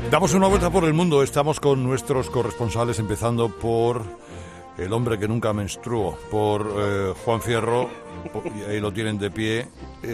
Damos una vuelta por el mundo. Estamos con nuestros corresponsales, empezando por el hombre que nunca menstruó, por Juan Fierro. Y ahí lo tienen de pie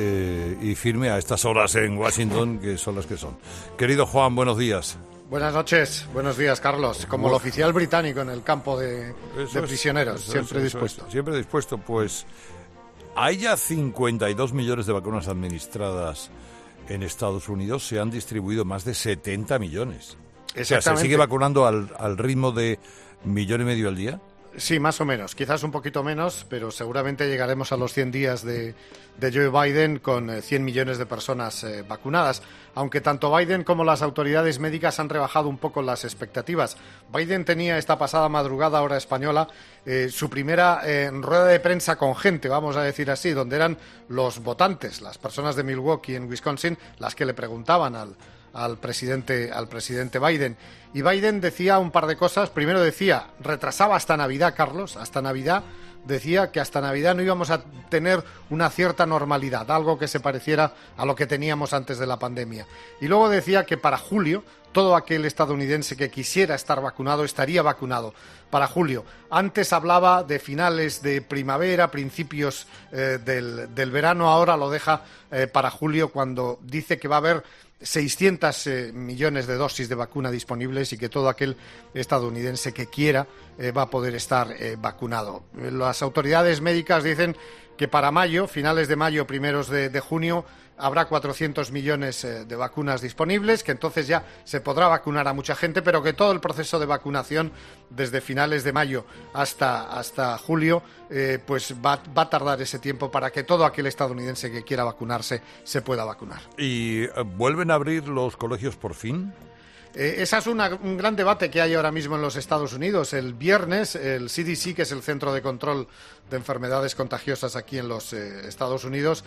y firme a estas horas en Washington, que son las que son. Querido Juan, buenos días. Buenas noches, buenos días, Carlos. Como el oficial británico en el campo de prisioneros, siempre dispuesto. Siempre dispuesto, pues hay ya 52 millones de vacunas administradas en Estados Unidos. Se han distribuido más de 70 millones. O sea, ¿se sigue vacunando al ritmo de 1,5 millones al día? Sí, más o menos, quizás un poquito menos, pero seguramente llegaremos a los 100 días de Joe Biden con 100 millones de personas vacunadas, aunque tanto Biden como las autoridades médicas han rebajado un poco las expectativas. Biden tenía esta pasada madrugada, hora española, su primera rueda de prensa con gente, vamos a decir así, donde eran los votantes, las personas de Milwaukee en Wisconsin, las que le preguntaban al presidente Biden. Y Biden decía un par de cosas. Primero decía, retrasaba hasta Navidad, Carlos, hasta Navidad. Decía que hasta Navidad no íbamos a tener una cierta normalidad, algo que se pareciera a lo que teníamos antes de la pandemia. Y luego decía que para julio todo aquel estadounidense que quisiera estar vacunado estaría vacunado para julio. Antes hablaba de finales de primavera, principios del verano, ahora lo deja para julio, cuando dice que va a haber 600 millones de dosis de vacuna disponibles y que todo aquel estadounidense que quiera va a poder estar vacunado. Las autoridades médicas dicen que para mayo, finales de mayo, primeros de junio, habrá 400 millones de vacunas disponibles, que entonces ya se podrá vacunar a mucha gente, pero que todo el proceso de vacunación desde finales de mayo hasta julio pues va a tardar ese tiempo para que todo aquel estadounidense que quiera vacunarse se pueda vacunar. ¿Y vuelven a abrir los colegios por fin? Ese es un gran debate que hay ahora mismo en los Estados Unidos. El viernes, el CDC, que es el Centro de Control de Enfermedades Contagiosas aquí en los Estados Unidos,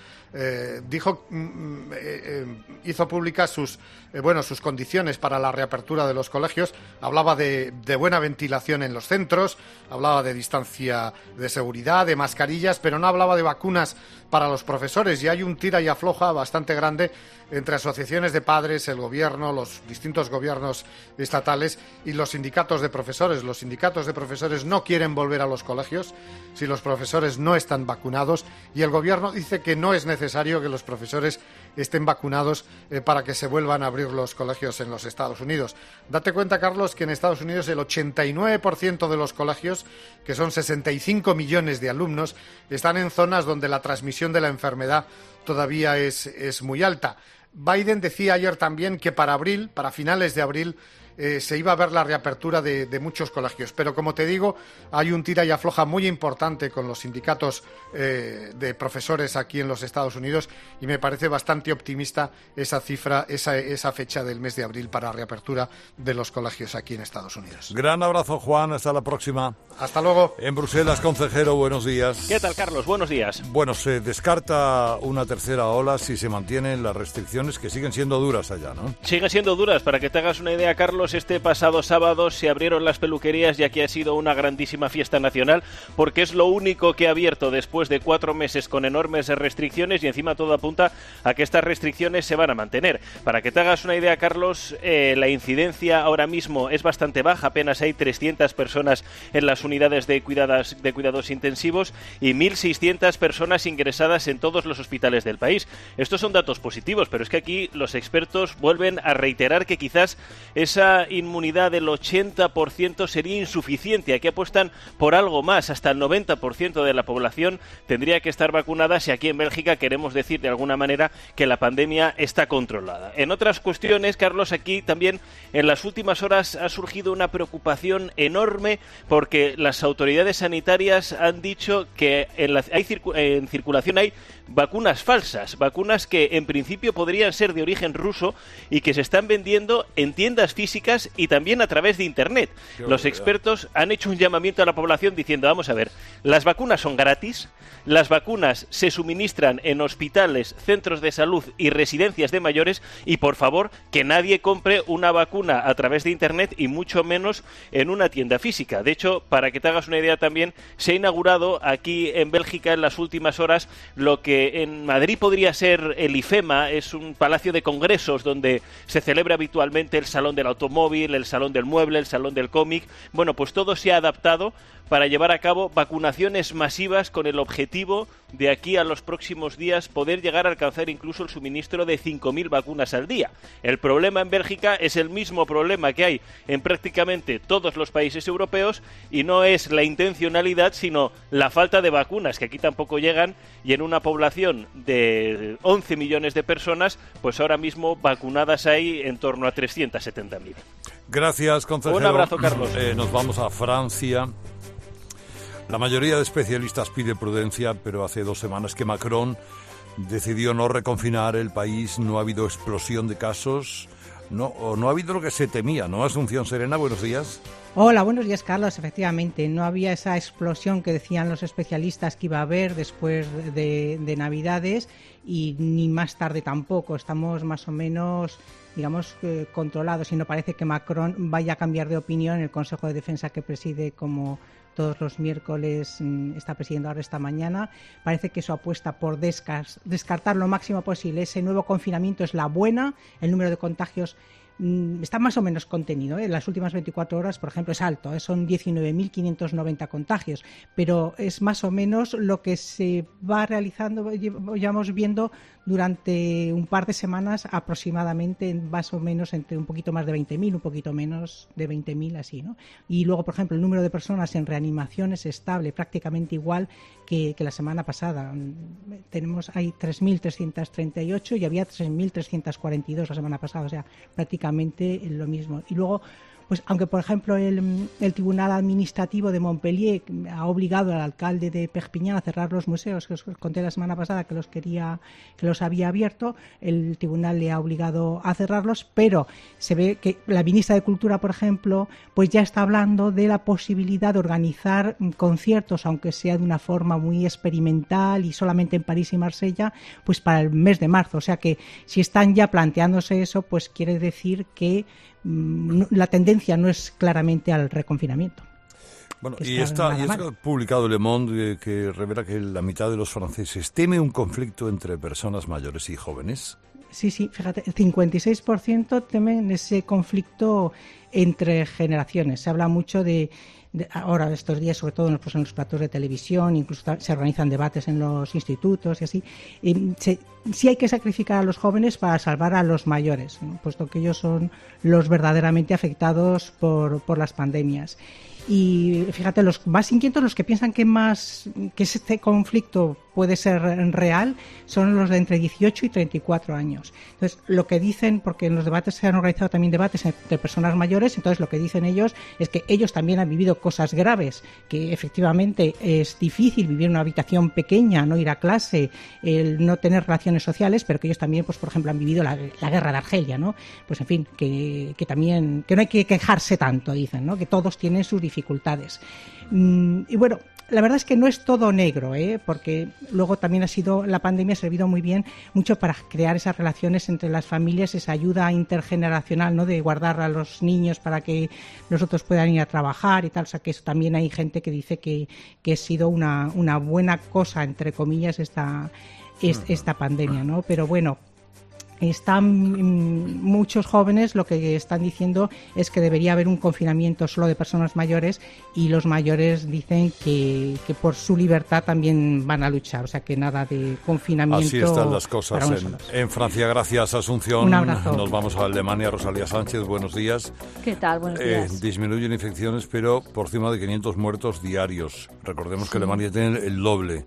hizo públicas sus condiciones para la reapertura de los colegios. Hablaba de buena ventilación en los centros, hablaba de distancia de seguridad, de mascarillas, pero no hablaba de vacunas para los profesores. Y hay un tira y afloja bastante grande entre asociaciones de padres, el gobierno, los distintos gobiernos estatales y los sindicatos de profesores. Los sindicatos de profesores no quieren volver a los colegios si los profesores no están vacunados, y el gobierno dice que no es necesario que los profesores estén vacunados para que se vuelvan a abrir los colegios en los Estados Unidos. Date cuenta, Carlos, que en Estados Unidos el 89% de los colegios, que son 65 millones de alumnos, están en zonas donde la transmisión de la enfermedad todavía es muy alta. Biden decía ayer también que para finales de abril, se iba a ver la reapertura de muchos colegios. Pero, como te digo, hay un tira y afloja muy importante con los sindicatos de profesores aquí en los Estados Unidos, y me parece bastante optimista esa cifra, esa fecha del mes de abril para reapertura de los colegios aquí en Estados Unidos. Gran abrazo, Juan. Hasta la próxima. Hasta luego. En Bruselas, consejero, buenos días. ¿Qué tal, Carlos? Buenos días. Bueno, se descarta una tercera ola si se mantienen las restricciones, que siguen siendo duras allá, ¿no? Siguen siendo duras. Para que te hagas una idea, Carlos, este pasado sábado se abrieron las peluquerías, ya que ha sido una grandísima fiesta nacional, porque es lo único que ha abierto después de 4 meses con enormes restricciones, y encima todo apunta a que estas restricciones se van a mantener. Para que te hagas una idea, Carlos, la incidencia ahora mismo es bastante baja, apenas hay 300 personas en las unidades de cuidados intensivos y 1.600 personas ingresadas en todos los hospitales del país. Estos son datos positivos, pero es que aquí los expertos vuelven a reiterar que quizás esa inmunidad del 80% sería insuficiente. Aquí apuestan por algo más, hasta el 90% de la población tendría que estar vacunada si aquí en Bélgica queremos decir de alguna manera que la pandemia está controlada. En otras cuestiones, Carlos, aquí también en las últimas horas ha surgido una preocupación enorme, porque las autoridades sanitarias han dicho que en circulación hay vacunas falsas, vacunas que en principio podrían ser de origen ruso y que se están vendiendo en tiendas físicas médicas y también a través de Internet. Los expertos han hecho un llamamiento a la población diciendo, vamos a ver, las vacunas son gratis, las vacunas se suministran en hospitales, centros de salud y residencias de mayores y, por favor, que nadie compre una vacuna a través de Internet y mucho menos en una tienda física. De hecho, para que te hagas una idea también, se ha inaugurado aquí en Bélgica en las últimas horas lo que en Madrid podría ser el IFEMA, es un palacio de congresos donde se celebra habitualmente el salón del automóvil, el salón del mueble, el salón del cómic. Bueno, pues todo se ha adaptado para llevar a cabo vacunaciones masivas con el objetivo de aquí a los próximos días poder llegar a alcanzar incluso el suministro de 5.000 vacunas al día. El problema en Bélgica es el mismo problema que hay en prácticamente todos los países europeos y no es la intencionalidad sino la falta de vacunas, que aquí tampoco llegan, y en una población de 11 millones de personas, pues ahora mismo vacunadas hay en torno a 370.000. Gracias, consejero. Un abrazo, Carlos. Nos vamos a Francia. La mayoría de especialistas pide prudencia, pero hace 2 semanas que Macron decidió no reconfinar el país, no ha habido explosión de casos, no ha habido lo que se temía, ¿no? Asunción Serena, buenos días. Hola, buenos días, Carlos. Efectivamente, no había esa explosión que decían los especialistas que iba a haber después de Navidades y ni más tarde tampoco. Estamos más o menos, digamos, controlados y no parece que Macron vaya a cambiar de opinión en el Consejo de Defensa que preside como todos los miércoles está presidiendo ahora esta mañana. Parece que su apuesta por descartar lo máximo posible ese nuevo confinamiento es la buena. El número de contagios está más o menos contenido. En las últimas 24 horas, por ejemplo, es alto, son 19.590 contagios, pero es más o menos lo que se va realizando, llevamos viendo durante un par de semanas aproximadamente, más o menos entre un poquito más de 20.000, un poquito menos de 20.000, así, ¿no? Y luego, por ejemplo, el número de personas en reanimación es estable, prácticamente igual que la semana pasada. Hay 3.338 y había 3.342 la semana pasada, o sea, prácticamente lo mismo. Y luego, pues aunque por ejemplo el Tribunal Administrativo de Montpellier ha obligado al alcalde de Perpiñán a cerrar los museos, que os conté la semana pasada que los había abierto, el tribunal le ha obligado a cerrarlos, pero se ve que la ministra de Cultura, por ejemplo, pues ya está hablando de la posibilidad de organizar conciertos, aunque sea de una forma muy experimental y solamente en París y Marsella, pues para el mes de marzo. O sea que si están ya planteándose eso, pues quiere decir que la tendencia no es claramente al reconfinamiento. Bueno, y está publicado Le Monde que revela que la mitad de los franceses teme un conflicto entre personas mayores y jóvenes. Sí, fíjate, el 56% temen ese conflicto entre generaciones. Se habla mucho de ahora estos días, sobre todo en los platos de televisión, incluso se organizan debates en los institutos y así. Sí hay que sacrificar a los jóvenes para salvar a los mayores, ¿no? Puesto que ellos son los verdaderamente afectados por las pandemias. Y fíjate, los más inquietos, los que piensan que este conflicto puede ser real, son los de entre 18 y 34 años. Entonces, lo que dicen, porque en los debates se han organizado también debates entre personas mayores, entonces lo que dicen ellos es que ellos también han vivido cosas graves, que efectivamente es difícil vivir en una habitación pequeña, no ir a clase, el no tener relaciones sociales, pero que ellos también, pues por ejemplo, han vivido la guerra de Argelia, ¿no? Pues en fin, que también, que no hay que quejarse tanto, dicen, ¿no? Que todos tienen sus dificultades. Y bueno, la verdad es que no es todo negro, porque luego también la pandemia ha servido muy bien, mucho para crear esas relaciones entre las familias, esa ayuda intergeneracional, ¿no? De guardar a los niños para que los otros puedan ir a trabajar y tal. O sea, que eso también hay gente que dice que ha sido una buena cosa, entre comillas, esta pandemia, ¿no? Pero bueno, muchos jóvenes lo que están diciendo es que debería haber un confinamiento solo de personas mayores, y los mayores dicen que por su libertad también van a luchar, o sea que nada de confinamiento. Así están las cosas en Francia. Gracias, Asunción. Un abrazo. Nos vamos a Alemania. Rosalía Sánchez, buenos días. ¿Qué tal? Buenos días. Disminuyen infecciones, pero por encima de 500 muertos diarios. Recordemos que Alemania tiene el doble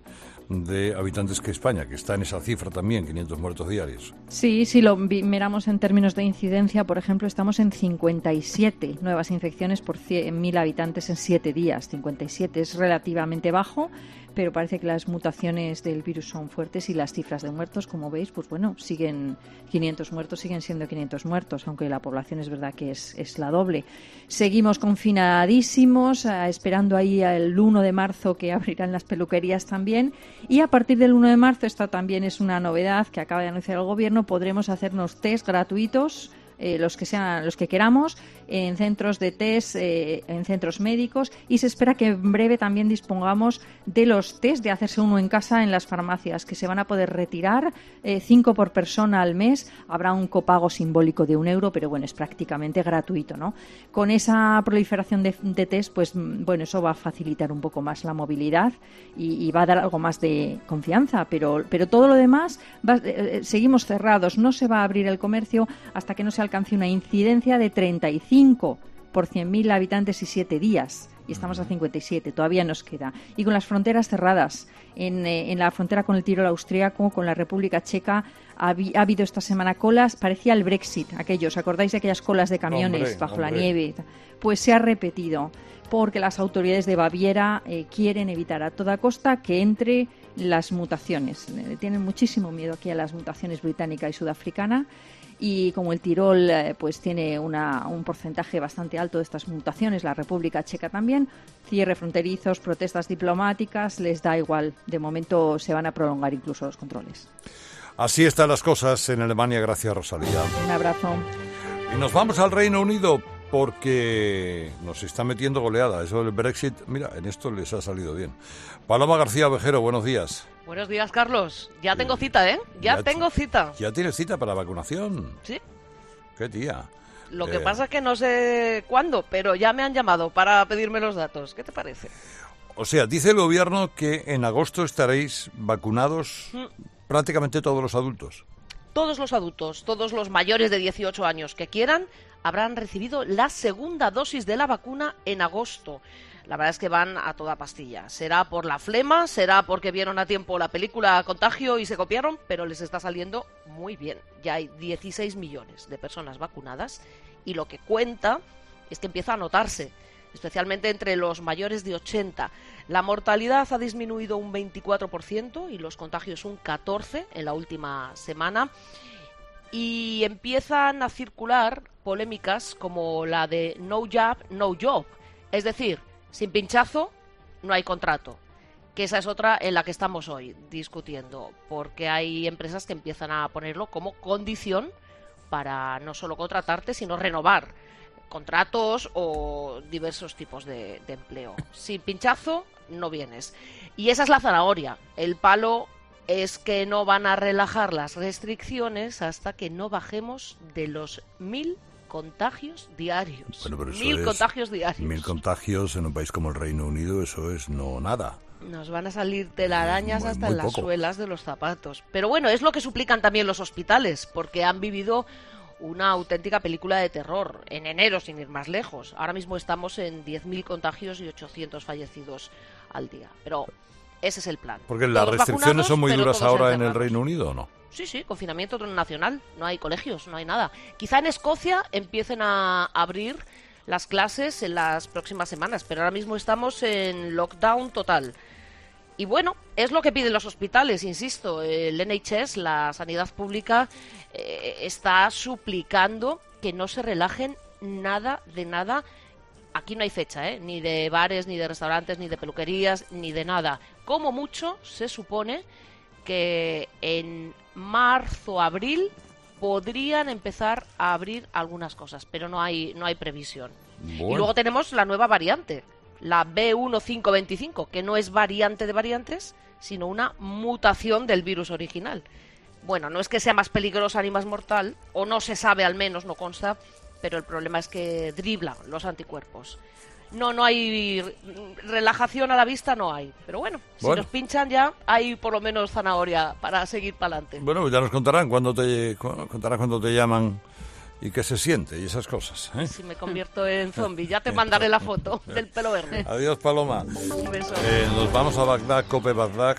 de habitantes que España, que está en esa cifra también, 500 muertos diarios. Sí, si lo miramos en términos de incidencia, por ejemplo, estamos en 57 nuevas infecciones por 100.000 habitantes en 7 días. 57 es relativamente bajo, pero parece que las mutaciones del virus son fuertes y las cifras de muertos, como veis, pues bueno, siguen 500 muertos, siguen siendo 500 muertos, aunque la población es verdad que es la doble. Seguimos confinadísimos, esperando ahí el 1 de marzo que abrirán las peluquerías también, y a partir del 1 de marzo, esta también es una novedad que acaba de anunciar el Gobierno, podremos hacernos test gratuitos, los que queramos, en centros de test, en centros médicos, y se espera que en breve también dispongamos de los test de hacerse uno en casa en las farmacias, que se van a poder retirar 5 por persona al mes. Habrá un copago simbólico de €1, pero bueno, es prácticamente gratuito, ¿no? Con esa proliferación de test, pues bueno, eso va a facilitar un poco más la movilidad y va a dar algo más de confianza, pero todo lo demás seguimos cerrados, no se va a abrir el comercio hasta que no se alcance una incidencia de 35 por 100.000 habitantes y 7 días. Y estamos a 57, todavía nos queda. Y con las fronteras cerradas, en la frontera con el Tirol austríaco, con la República Checa, ha habido esta semana colas, parecía el Brexit, ¿os acordáis de aquellas colas de camiones bajo la nieve? Pues se ha repetido, porque las autoridades de Baviera quieren evitar a toda costa que entre las mutaciones. Tienen muchísimo miedo aquí a las mutaciones británica y sudafricana. Y como el Tirol pues tiene un porcentaje bastante alto de estas mutaciones, la República Checa también, cierre fronterizos, protestas diplomáticas, les da igual. De momento se van a prolongar incluso los controles. Así están las cosas en Alemania, gracias Rosalía. Un abrazo. Y nos vamos al Reino Unido porque nos está metiendo goleada. Eso del Brexit, mira, en esto les ha salido bien. Paloma García Ovejero, buenos días. Buenos días, Carlos. Ya tengo cita, ¿eh? Ya tengo cita. ¿Ya tienes cita para la vacunación? Sí. ¿Qué tía? Lo que pasa es que no sé cuándo, pero ya me han llamado para pedirme los datos. ¿Qué te parece? O sea, dice el gobierno que en agosto estaréis vacunados prácticamente todos los adultos. Todos los adultos, todos los mayores de 18 años que quieran, habrán recibido la segunda dosis de la vacuna en agosto. La verdad es que van a toda pastilla. Será por la flema, será porque vieron a tiempo la película Contagio y se copiaron, pero les está saliendo muy bien. Ya hay 16 millones de personas vacunadas y lo que cuenta es que empieza a notarse, especialmente entre los mayores de 80. La mortalidad ha disminuido un 24% y los contagios un 14% en la última semana. Y empiezan a circular polémicas como la de no jab, no job. Es decir, sin pinchazo no hay contrato, que esa es otra en la que estamos hoy discutiendo, porque hay empresas que empiezan a ponerlo como condición para no solo contratarte, sino renovar contratos o diversos tipos de empleo. Sin pinchazo no vienes. Y esa es la zanahoria. El palo es que no van a relajar las restricciones hasta que no bajemos de los 1.000 contagios diarios. Bueno, pero 1.000 contagios diarios. 1.000 contagios en un país como el Reino Unido, eso es no nada. Nos van a salir telarañas hasta en las poco. suelas de los zapatos. Pero bueno, es lo que suplican también los hospitales, porque han vivido una auténtica película de terror. En enero, sin ir más lejos. Ahora mismo estamos en 10.000 contagios y 800 fallecidos al día. Pero ese es el plan. Porque las Todos restricciones son muy vacunados, duras pero todos ahora en el encerrados. Reino Unido, ¿o no? Sí, confinamiento nacional. No hay colegios, no hay nada. Quizá en Escocia empiecen a abrir las clases en las próximas semanas, pero ahora mismo estamos en lockdown total. Y bueno, es lo que piden los hospitales, insisto. El NHS, la sanidad pública, está suplicando que no se relajen nada de nada. Aquí no hay fecha, ni de bares, ni de restaurantes, ni de peluquerías, ni de nada. Como mucho, se supone que en marzo, abril podrían empezar a abrir algunas cosas, pero no hay previsión. Bueno. Y luego tenemos la nueva variante, la B1525, que no es variante de variantes, sino una mutación del virus original. Bueno, no es que sea más peligrosa ni más mortal, o no se sabe, al menos no consta, pero el problema es que dribla los anticuerpos. No hay relajación a la vista, no hay. Pero bueno, si nos pinchan ya hay por lo menos zanahoria para seguir para adelante. Bueno, ya nos contarán cuando te llaman y que se siente y esas cosas, ¿eh? Si me convierto en zombie, ya te mandaré la foto del pelo verde. Adiós, Paloma. Un beso. Nos vamos a Bagdad, Cope Bagdad,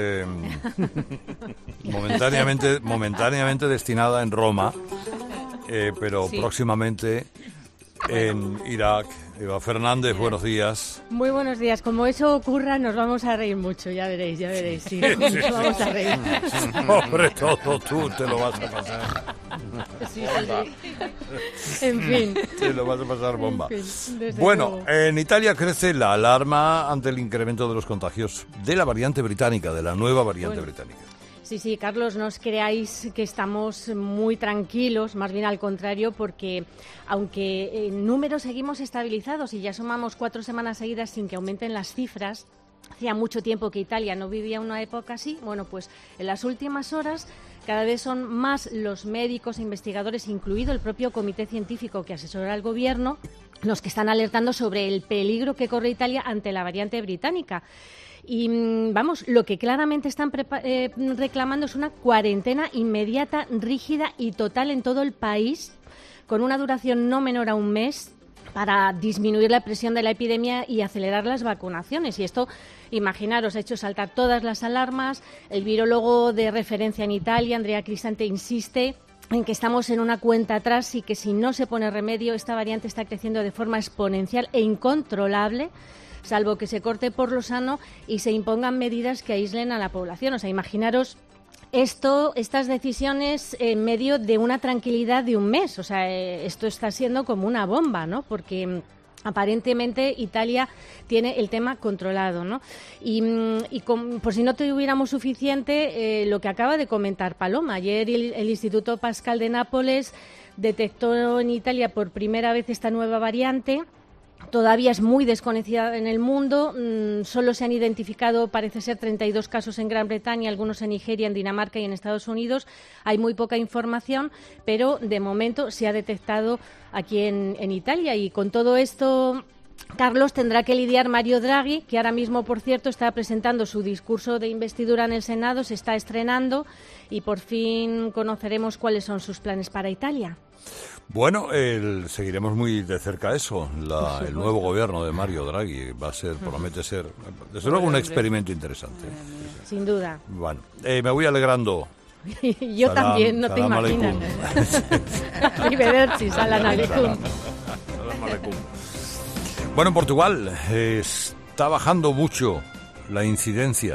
momentáneamente destinada en Roma, pero próximamente en Irak. Eva Fernández, buenos días. Muy buenos días. Como eso ocurra, nos vamos a reír mucho, ya veréis, sí. Nos vamos a reír. Sobre todo tú te lo vas a pasar. Sí. En fin. Te lo vas a pasar bomba. En fin, bueno, en Italia crece la alarma ante el incremento de los contagios de la variante británica, de la nueva variante británica. Sí, Carlos, no os creáis que estamos muy tranquilos, más bien al contrario, porque aunque en números seguimos estabilizados y ya sumamos 4 semanas seguidas sin que aumenten las cifras, hacía mucho tiempo que Italia no vivía una época así. Bueno, pues en las últimas horas cada vez son más los médicos e investigadores, incluido el propio comité científico que asesora al gobierno, los que están alertando sobre el peligro que corre Italia ante la variante británica. Y vamos, lo que claramente están reclamando es una cuarentena inmediata, rígida y total en todo el país, con una duración no menor a un mes, para disminuir la presión de la epidemia y acelerar las vacunaciones. Y esto, imaginaros, ha hecho saltar todas las alarmas. El virólogo de referencia en Italia, Andrea Cristante, insiste en que estamos en una cuenta atrás y que si no se pone remedio, esta variante está creciendo de forma exponencial e incontrolable, salvo que se corte por lo sano y se impongan medidas que aíslen a la población. O sea, imaginaros estas decisiones en medio de una tranquilidad de un mes. O sea, esto está siendo como una bomba, ¿no? Porque aparentemente Italia tiene el tema controlado, ¿no? Por si no tuviéramos suficiente, lo que acaba de comentar Paloma. Ayer el Instituto Pascal de Nápoles detectó en Italia por primera vez esta nueva variante. Todavía es muy desconocida en el mundo. Solo se han identificado, parece ser, 32 casos en Gran Bretaña, algunos en Nigeria, en Dinamarca y en Estados Unidos. Hay muy poca información, pero de momento se ha detectado aquí en Italia. Y con todo esto, Carlos, tendrá que lidiar Mario Draghi, que ahora mismo, por cierto, está presentando su discurso de investidura en el Senado, se está estrenando y por fin conoceremos cuáles son sus planes para Italia. Bueno, seguiremos muy de cerca eso. El nuevo gobierno de Mario Draghi va a ser, promete ser, desde luego, un experimento interesante. Sin duda. Bueno, me voy alegrando. Yo también, no te imaginas. Arrivederci, salam aleikum. Bueno, en Portugal está bajando mucho la incidencia.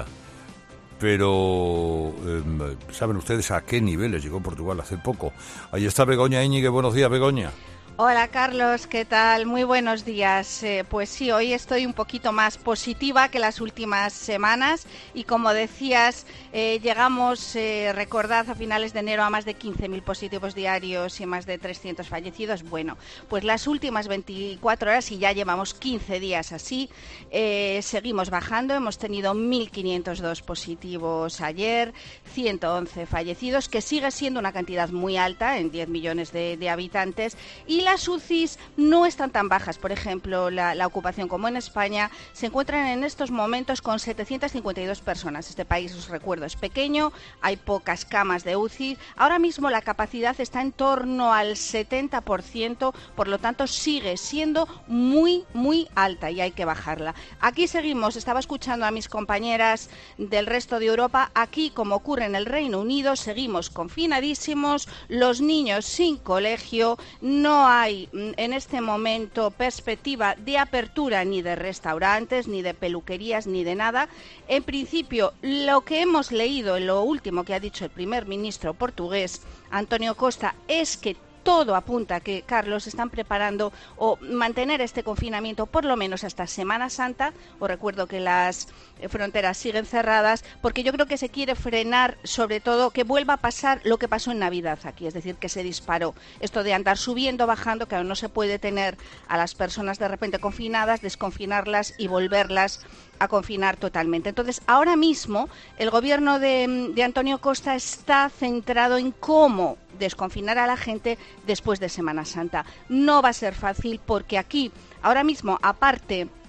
Pero, ¿saben ustedes a qué niveles llegó Portugal hace poco? Ahí está Begoña Íñiguez. Buenos días, Begoña. Hola, Carlos, ¿qué tal? Muy buenos días. Pues sí, hoy estoy un poquito más positiva que las últimas semanas y como decías, llegamos, recordad, a finales de enero a más de 15.000 positivos diarios y más de 300 fallecidos. Bueno, pues las últimas 24 horas y ya llevamos 15 días así, seguimos bajando. Hemos tenido 1.502 positivos ayer, 111 fallecidos, que sigue siendo una cantidad muy alta en 10 millones de habitantes, y las UCIs no están tan bajas. Por ejemplo, la ocupación, como en España, se encuentran en estos momentos con 752 personas. Este país, os recuerdo, es pequeño, hay pocas camas de UCI. Ahora mismo la capacidad está en torno al 70%, por lo tanto sigue siendo muy, muy alta y hay que bajarla. Aquí seguimos, estaba escuchando a mis compañeras del resto de Europa. Aquí, como ocurre en el Reino Unido, seguimos confinadísimos, los niños sin colegio, no hay en este momento perspectiva de apertura ni de restaurantes, ni de peluquerías, ni de nada. En principio, lo que hemos leído en lo último que ha dicho el primer ministro portugués, António Costa, es que todo apunta a que, Carlos, están preparando o mantener este confinamiento por lo menos hasta Semana Santa. Os recuerdo que las fronteras siguen cerradas porque yo creo que se quiere frenar, sobre todo, que vuelva a pasar lo que pasó en Navidad aquí, es decir, que se disparó. Esto de andar subiendo, bajando, que aún no se puede tener a las personas de repente confinadas, desconfinarlas y volverlas a confinar totalmente. Entonces, ahora mismo el gobierno de António Costa está centrado en cómo desconfinar a la gente después de Semana Santa. No va a ser fácil porque aquí, ahora mismo, aparte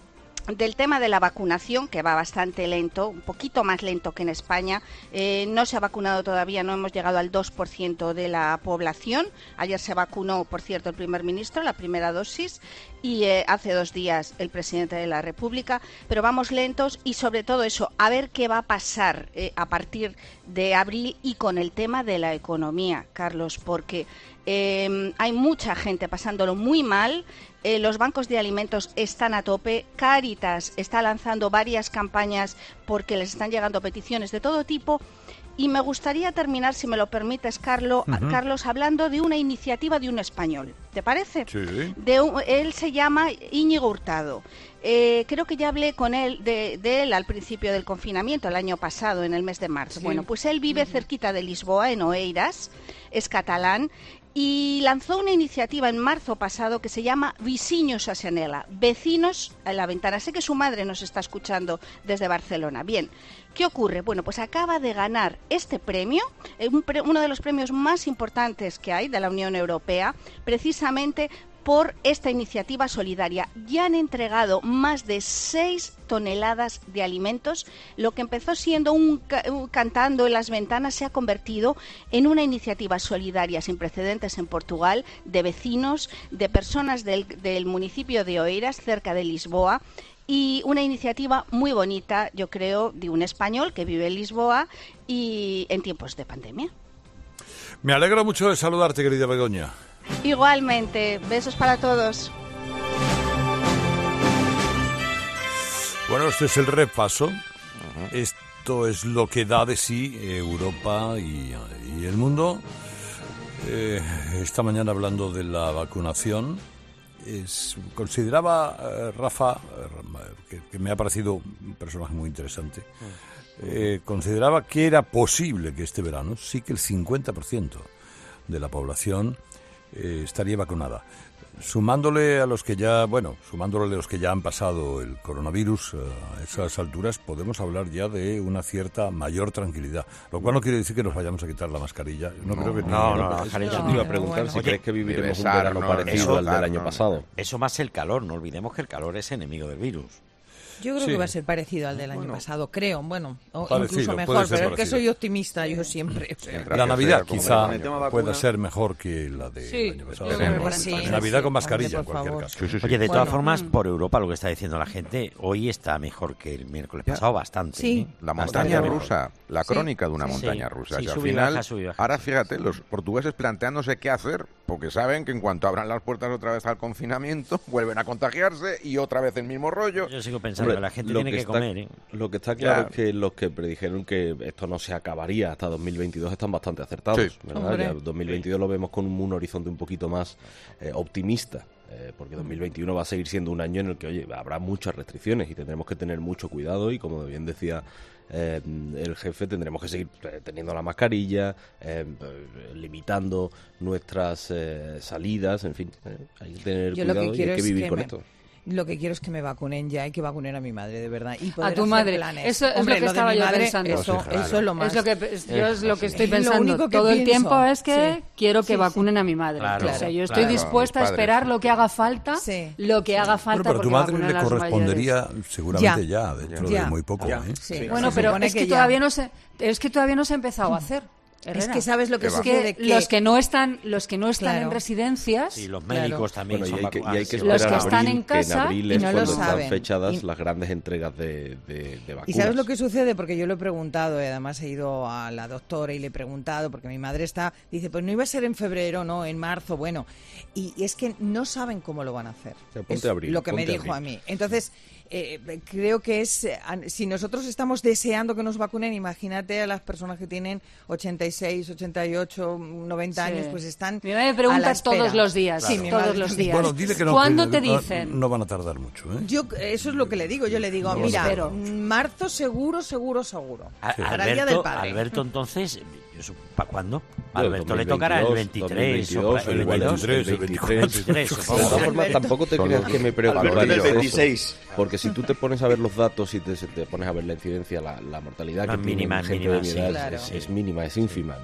del tema de la vacunación, que va bastante lento, un poquito más lento que en España. No se ha vacunado todavía, no hemos llegado al 2% de la población. Ayer se vacunó, por cierto, el primer ministro, la primera dosis, y hace 2 días el presidente de la República, pero vamos lentos y sobre todo eso, a ver qué va a pasar a partir de abril y con el tema de la economía, Carlos, porque hay mucha gente pasándolo muy mal. Los bancos de alimentos están a tope. Cáritas está lanzando varias campañas porque les están llegando peticiones de todo tipo. Y me gustaría terminar, si me lo permites, Carlos, hablando de una iniciativa de un español. ¿Te parece? Sí. Él se llama Íñigo Hurtado. Creo que ya hablé con él de él al principio del confinamiento, el año pasado, en el mes de marzo. Sí. Bueno, pues él vive cerquita de Lisboa, en Oeiras, es catalán, y lanzó una iniciativa en marzo pasado que se llama Vizinhos a Janela, vecinos a la ventana. Sé que su madre nos está escuchando desde Barcelona. Bien, ¿qué ocurre? Bueno, pues acaba de ganar este premio, uno de los premios más importantes que hay de la Unión Europea, precisamente por esta iniciativa solidaria. Ya han entregado más de 6 toneladas de alimentos. Lo que empezó siendo un cantando en las ventanas se ha convertido en una iniciativa solidaria sin precedentes en Portugal, de vecinos, de personas del municipio de Oeiras, cerca de Lisboa, y una iniciativa muy bonita, yo creo, de un español que vive en Lisboa y en tiempos de pandemia. Me alegro mucho de saludarte, querida Begoña. Igualmente, besos para todos. Bueno, este es el repaso. Esto es lo que da de sí Europa y el mundo. Esta mañana, hablando de la vacunación, consideraba Rafa, que me ha parecido un personaje muy interesante, consideraba que era posible que este verano sí que el 50% de la población estaría vacunada. Sumándole a los que ya, sumándole a los que ya han pasado el coronavirus a esas alturas, podemos hablar ya de una cierta mayor tranquilidad. Lo cual no quiere decir que nos vayamos a quitar la mascarilla. No, te iba a preguntar si crees que viviremos un verano parecido al del año pasado. Eso más el calor, no olvidemos que el calor es enemigo del virus. Yo creo que va a ser parecido al del año pasado, creo, o incluso mejor, pero es que soy optimista, yo siempre. La Navidad quizá pueda ser mejor que la del año pasado. Navidad con mascarilla, en cualquier caso. Oye, de todas formas, por Europa, lo que está diciendo la gente, hoy está mejor que el miércoles pasado, bastante. Sí. La montaña rusa, la crónica de una montaña rusa. Y al final, ahora fíjate, los portugueses planteándose qué hacer, porque saben que en cuanto abran las puertas otra vez al confinamiento, vuelven a contagiarse y otra vez el mismo rollo. Yo sigo pensando que la gente tiene que comer. Lo que está claro es que los que predijeron que esto no se acabaría hasta 2022 están bastante acertados. ¿Verdad? Ya 2022 lo vemos con un horizonte un poquito más optimista. Porque 2021 va a seguir siendo un año en el que, habrá muchas restricciones y tendremos que tener mucho cuidado y, como bien decía el jefe, tendremos que seguir teniendo la mascarilla, limitando nuestras salidas, en fin, hay que tener cuidado y hay que vivir con esto. Lo que quiero es que me vacunen ya, hay que vacunar a mi madre, de verdad. Y a tu madre. Eso es lo que estaba yo pensando. Eso es lo más. Yo es lo que estoy pensando todo el tiempo, es que quiero que vacunen a mi madre. Claro, o sea, yo estoy dispuesta a esperar lo que haga falta, pero a tu madre le correspondería seguramente ya dentro de muy poco. Bueno, pero es que todavía no se ha empezado a hacer. Herrera. Es que sabes lo que sucede, que los que no están en residencias y los médicos también son vacunados. Y hay que esperar los que están en casa en abril es y no cuando lo saben. Están fechadas las grandes entregas de vacunas. ¿Y sabes lo que sucede? Porque yo lo he preguntado, y además he ido a la doctora y le he preguntado, porque mi madre dice, pues no iba a ser en febrero, no, en marzo, y es que no saben cómo lo van a hacer. O sea, ponte abril, lo que me dijo a mí. Entonces, creo que si nosotros estamos deseando que nos vacunen, imagínate a las personas que tienen 86, 88, 90 años, pues están. Mi madre me pregunta todos los días. Claro. Sí, todos los días. Bueno, dile que no, ¿cuándo te dicen? No van a tardar mucho, Eso es lo que le digo. Yo le digo, mira, marzo seguro. Para el Día del Padre. Alberto, entonces, ¿para cuándo? Alberto le tocará el 23 o el 22. El 23. De todas formas, tampoco te creas que me preocupa el 26. Porque si tú te pones a ver los datos y te pones a ver la incidencia, la mortalidad que tiene gente de mi edad es mínima, es ínfima.